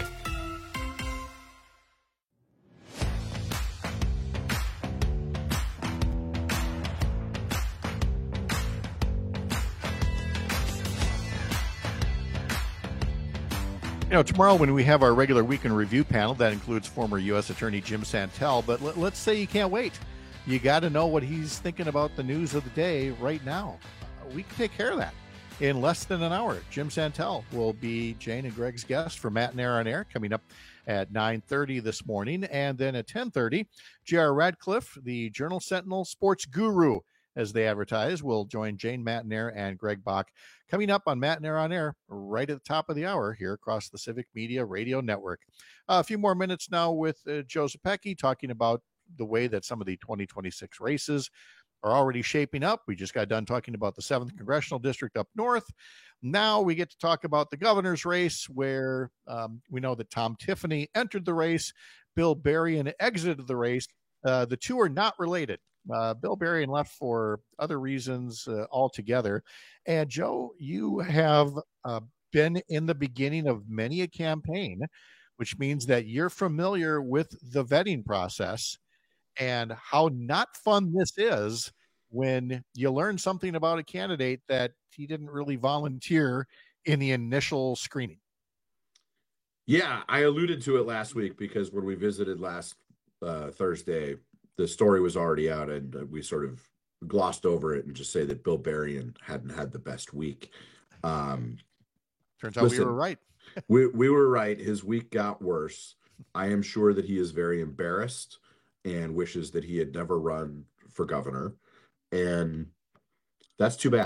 You know, tomorrow when we have our regular weekend review panel, that includes former U.S. Attorney Jim Santel, but let's say you can't wait. You got to know what he's thinking about the news of the day right now. We can take care of that in less than an hour. Jim Santel will be Jane and Greg's guest for Matt and Air on Air coming up at 9:30 this morning. And then at 10:30, J.R. Radcliffe, the Journal Sentinel sports guru, as they advertise, will join Jane Matnair and Greg Bach coming up on Matnair on Air right at the top of the hour here across the Civic Media Radio Network. A few more minutes now with Joe Zepecki talking about the way that some of the 2026 races are already shaping up. We just got done talking about the 7th Congressional District up north. Now we get to talk about the governor's race, where we know that Tom Tiffany entered the race. Bill Berrien exited the race. The two are not related. Bill Berrien left for other reasons altogether. And Joe, you have been in the beginning of many a campaign, which means that you're familiar with the vetting process and how not fun this is when you learn something about a candidate that he didn't really volunteer in the initial screening. Yeah, I alluded to it last week because when we visited last Thursday, the story was already out and we sort of glossed over it and just say that Bill Berrien hadn't had the best week. Turns out we were right. we were right. His week got worse. I am sure that he is very embarrassed and wishes that he had never run for governor. And that's too bad.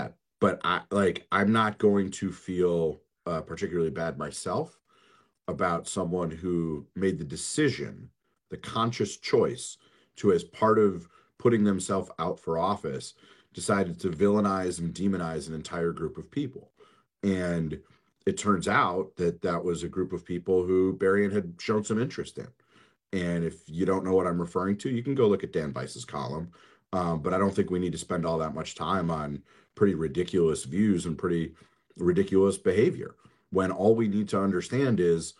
But I'm not going to feel particularly bad myself about someone who made the decision, the conscious choice to, as part of putting themselves out for office, decided to villainize and demonize an entire group of people. And it turns out that that was a group of people who Berrien had shown some interest in. And if you don't know what I'm referring to, you can go look at Dan Bice's column. But I don't think we need to spend all that much time on pretty ridiculous views and pretty ridiculous behavior, when all we need to understand is,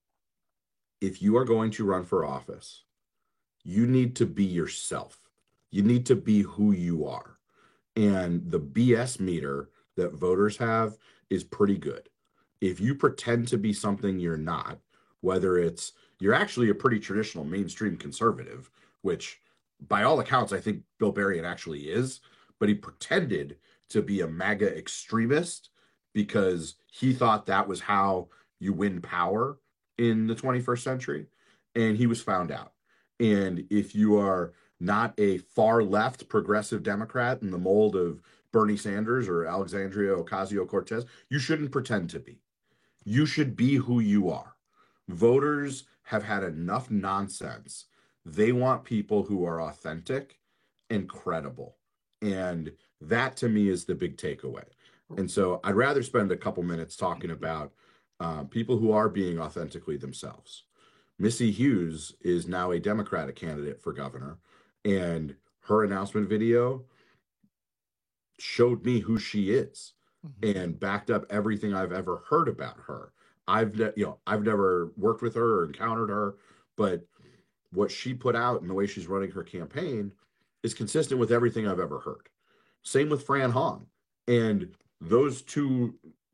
if you are going to run for office, you need to be yourself. You need to be who you are. And the BS meter that voters have is pretty good. If you pretend to be something you're not, whether it's you're actually a pretty traditional mainstream conservative, which by all accounts, I think Bill Berrien actually is, but he pretended to be a MAGA extremist because he thought that was how you win power in the 21st century, and he was found out. And if you are not a far left progressive Democrat in the mold of Bernie Sanders or Alexandria Ocasio-Cortez, you shouldn't pretend to be. You should be who you are. Voters have had enough nonsense. They want people who are authentic and credible. And that, to me, is the big takeaway. And so I'd rather spend a couple minutes talking about people who are being authentically themselves. Missy Hughes is now a Democratic candidate for governor, and her announcement video showed me who she is and backed up everything I've ever heard about her. I've never worked with her or encountered her, but what she put out and the way she's running her campaign is consistent with everything I've ever heard. Same with Fran Hong. And those two,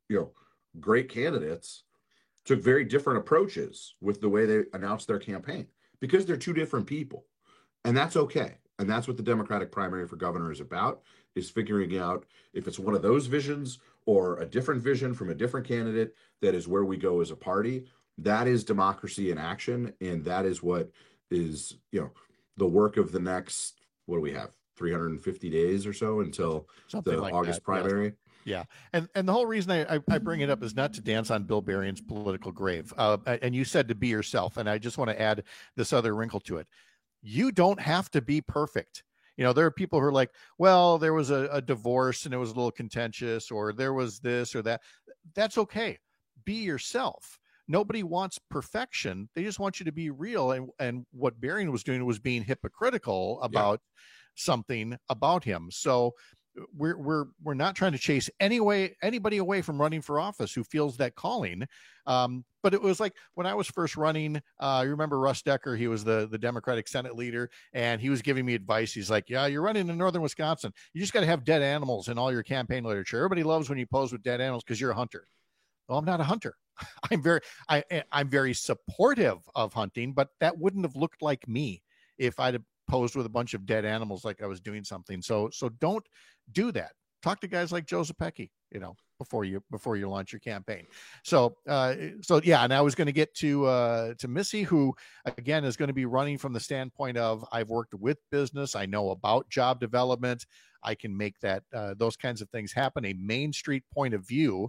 great candidates took very different approaches with the way they announced their campaign, because they're two different people. And that's okay. And that's what the Democratic primary for governor is about, is figuring out if it's one of those visions or a different vision from a different candidate that is where we go as a party. That is democracy in action. And that is what is, the work of the next, what do we have, 350 days or so until something the like August primary. Yeah. And the whole reason I bring it up is not to dance on Bill Berrien's political grave. And you said to be yourself. And I just want to add this other wrinkle to it. You don't have to be perfect. There are people who are like, well, there was a divorce and it was a little contentious, or there was this or that. That's okay. Be yourself. Nobody wants perfection. They just want you to be real. And what Berrien was doing was being hypocritical about something about him. So we're not trying to chase anybody away from running for office who feels that calling. But it was like when I was first running, I remember Russ Decker, he was the Democratic Senate leader, and he was giving me advice. He's like, yeah, you're running in northern Wisconsin. You just got to have dead animals in all your campaign literature. Everybody loves when you pose with dead animals because you're a hunter. Well, I'm not a hunter. I'm very supportive of hunting, but that wouldn't have looked like me if I'd have posed with a bunch of dead animals like I was doing something. So don't do that. Talk to guys like Joe Zepecki, before you launch your campaign. So yeah, and I was going to get to Missy, who again is going to be running from the standpoint of, I've worked with business, I know about job development, I can make that those kinds of things happen. A Main Street point of view.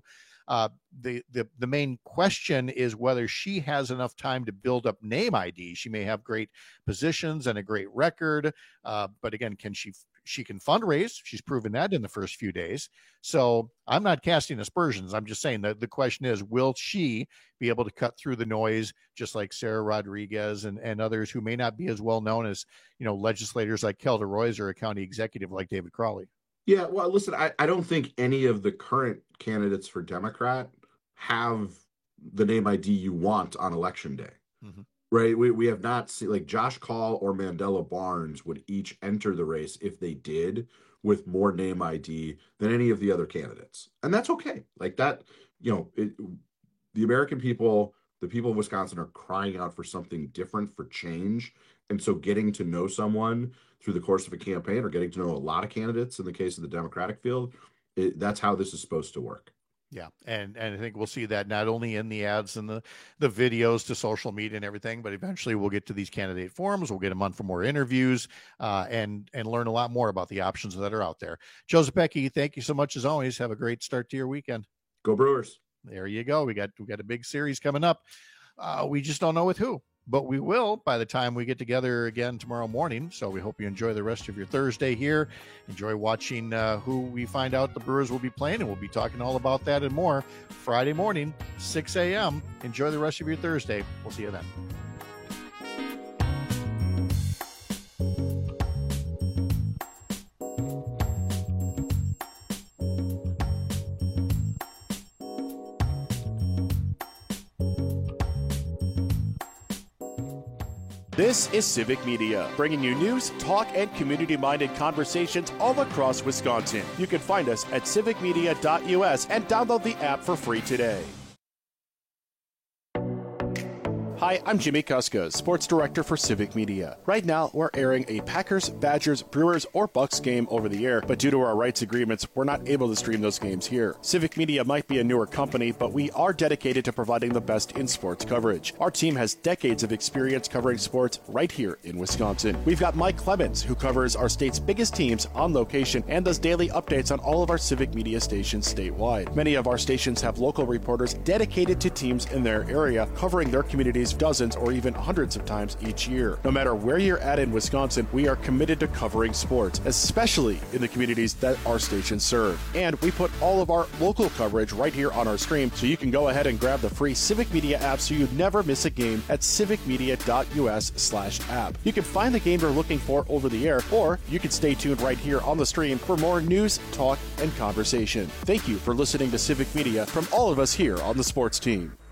The main question is whether she has enough time to build up name ID. She may have great positions and a great record, but again, she can fundraise. She's proven that in the first few days. So I'm not casting aspersions. I'm just saying that the question is, will she be able to cut through the noise, just like Sarah Rodriguez and others who may not be as well known as legislators like Kelda Royce or a county executive like David Crowley? Yeah, well, listen, I don't think any of the current candidates for Democrat have the name ID you want on election day, right? We have not seen, like, Josh Kaul or Mandela Barnes would each enter the race, if they did, with more name ID than any of the other candidates. And that's okay. Like that, the American people, the people of Wisconsin, are crying out for something different, for change. And so getting to know someone through the course of a campaign, or getting to know a lot of candidates in the case of the Democratic field, that's how this is supposed to work. Yeah, and I think we'll see that not only in the ads and the videos to social media and everything, but eventually we'll get to these candidate forums. We'll get them on for more interviews and learn a lot more about the options that are out there. Joseph Becky, thank you so much as always. Have a great start to your weekend. Go Brewers. There you go. We got a big series coming up. We just don't know with who, but we will by the time we get together again tomorrow morning. So we hope you enjoy the rest of your Thursday here. Enjoy watching who we find out the Brewers will be playing, and we'll be talking all about that and more Friday morning, 6 a.m. Enjoy the rest of your Thursday. We'll see you then. This is Civic Media, bringing you news, talk, and community-minded conversations all across Wisconsin. You can find us at civicmedia.us and download the app for free today. Hi, I'm Jimmy Kuska, Sports Director for Civic Media. Right now, we're airing a Packers, Badgers, Brewers, or Bucks game over the air, but due to our rights agreements, we're not able to stream those games here. Civic Media might be a newer company, but we are dedicated to providing the best in sports coverage. Our team has decades of experience covering sports right here in Wisconsin. We've got Mike Clemens, who covers our state's biggest teams on location and does daily updates on all of our Civic Media stations statewide. Many of our stations have local reporters dedicated to teams in their area, covering their communities dozens or even hundreds of times each year. No matter where you're at in Wisconsin, we are committed to covering sports, especially in the communities that our stations serve. And we put all of our local coverage right here on our stream, so you can go ahead and grab the free Civic Media app so you never miss a game at civicmedia.us/app. You can find the game you're looking for over the air, or you can stay tuned right here on the stream for more news, talk, and conversation. Thank you for listening to Civic Media from all of us here on the sports team.